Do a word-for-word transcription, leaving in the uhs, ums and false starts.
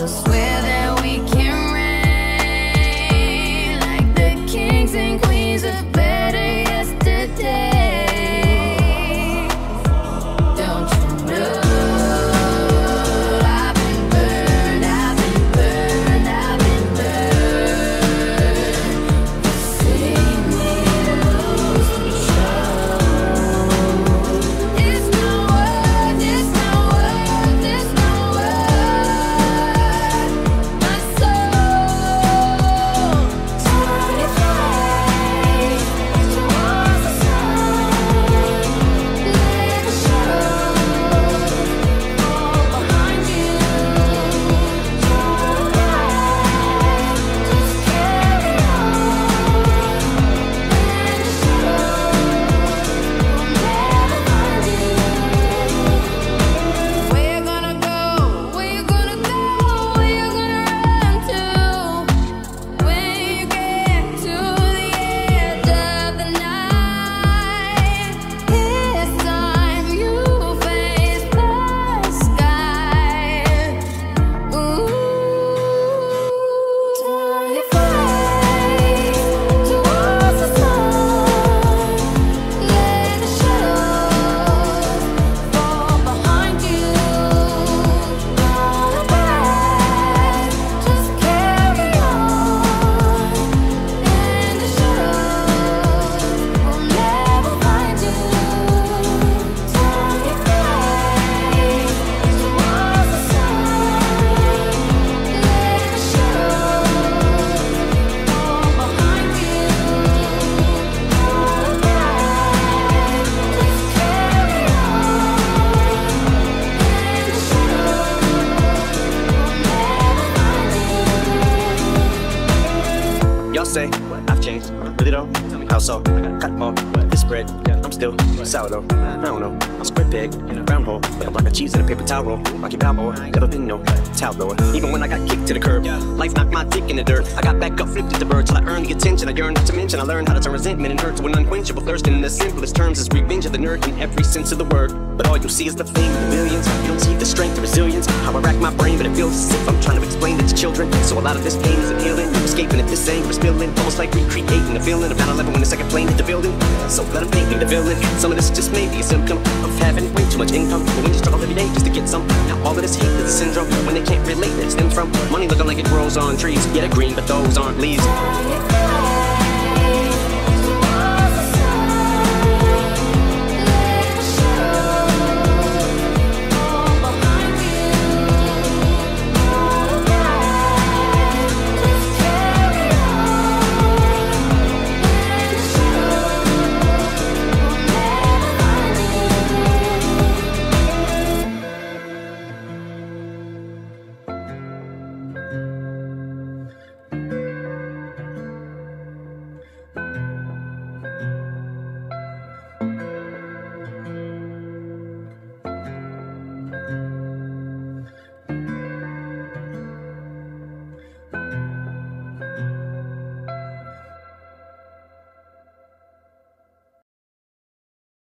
swear that we can reign like the kings and queens of better yesterday. Don't you know? I've been burned, I've been burned, I've been burned. You see me lose control. It's not worth, it's not worth, it's not worth my soul. Turn your face towards the sun. Let the shadows fall behind you. Turn back, just carry on. And the shadows will never find you. Where you gonna go? Where you gonna go? Where you gonna run to? When you get to the edge of the night, this time you face the sky. Ooh, turn your face towards the sun. Let the shadows fall behind you. Run back, just carry on. And the shadows will never find you. Turn your face towards the sun. Let the shadows fall behind you. Run back, just carry on. And the shadows will never find you. Y'all say I've changed, really though? How so? Got more, this bread, I'm still sourdough. I don't know, I'm square peg in a round hole, like a block of cheese in a paper towel roll. Rocky Balboa, never been no towel blower. Even when I got kicked to the curb, life knocked my dick in the dirt. I got back up, flipped at the bird till I earned the attention I yearned. Not to mention I learned how to turn resentment and hurt to an unquenchable thirst. And in the simplest terms is revenge of the nerd in every sense of the word. But all you see is the fame and the millions. You don't see the strength, the resilience. How I rack my brain, but it feels as if I'm trying to explain it to children. So a lot of this pain isn't healing. You're escaping if this anger is spilling. Almost like recreating a feeling of nine eleven when the second plane hit the building. So let them paint me the villain. Some of this just may be a symptom of having way too much income. But when you struggle every day just to get some, now all of this hate is a syndrome. When they can't relate, it stems from money looking like it grows on trees. Yeah, they're green, but those aren't leaves. Turn your face